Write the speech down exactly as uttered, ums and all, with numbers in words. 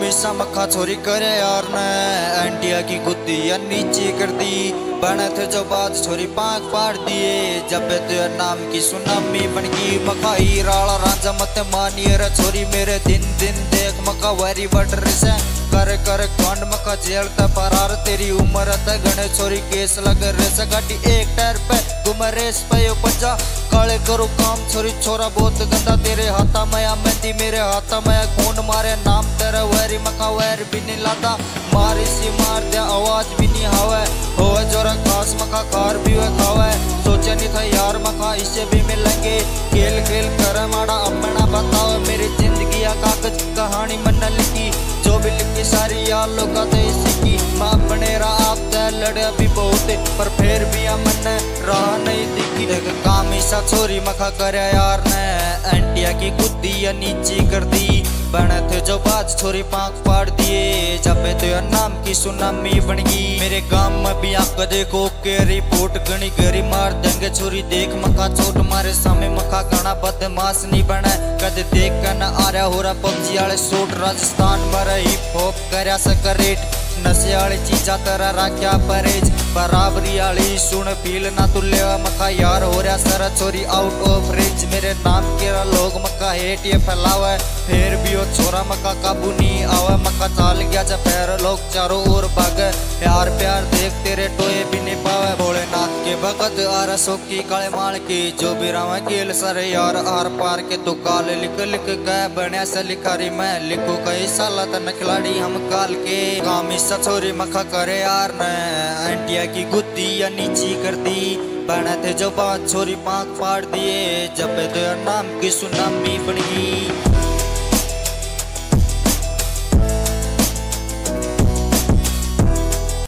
सा मक्खा छोरी करे यार ने एंटिया की गुद्दी या नीचे कर दी। बने थे जो बात छोरी पांख पाड़ दिए जब तो नाम की सुनामी बन गई। मक्खा ही राला रांझा मत मानिए रे छोरी मेरे दिन दिन देख मक्खा वारी बट से करे करे कांड मक्खा जेल ते फरार तेरी उम्र ते गणे छोरी केस लग रे सगाटी एक टायर पे घुम रेस पे यो बच्चा काले करो काम छोरी छोरा बहुत गंदा तेरे हाथा में मेहंदी मेरे हाथा में खून मारे नाम तेरा वैरी मक्खा वैर भी नहीं लाता मारी सी मार दे आवाज भी नहीं हवा होवे जोरा खास मक्खा कार भी हुए खावे सोचा नहीं था यार मक्खा इससे भी मिलेंगे खेल खेल कर माड़ा अपना बताओ मेरी जिंदगी या कागज कहानी मन लिखी जो भी लिखी सारी यार लोग सीखी माँ अपने आप तय लड़े भी बहुत पर फिर भी मन राह नहीं दिखी देख काम सा छोरी मखा कर यार ने एंटिया की गुद्दी या नीची कर दी। बने थे जो बात छोरी पांख फाड़ दिए जब तो नाम की सुनामी बन गई। मेरे गांव में भी आंख देखो के रिपोर्ट गणी गरी मार देंगे छोरी देख मखा चोट मारे सामने मखा गाना बदमाश नहीं बने कद देख कर न आ रहा हो रहा पबजी वाले शोट राजस्थान में हिप हॉप करया सकरेट नशे वाली चीजा तेरा राख्या परहेज बराबरी वाली सुन फील ना तू लेवा मक्का यार हो रहा सर छोरी आउट ऑफ रेंज मेरे नाम के लोग मक्का हेट ये फैलावा फिर भी वो छोरा मक्का काबू नहीं आवा मक्का चाल गया जब फिर लोग चारों ओर भागे प्यार प्यार देख तेरे टोए भी नहीं पावे भोलेनाथ के भगत आर सोकी काले माल की जो भी रावा गेल सर यार आर पार के तू काल लिख लिख गए बने से लिखारी मैं लिखू कई साल तन खिलाड़ी हम काल के काम छोरी मखा करे यार ने एंटिया की गुद्दी या नीची कर दी। बने थे जो बात छोरी पांख फाड़ दिए जब तो नाम की सुनामी बन गई।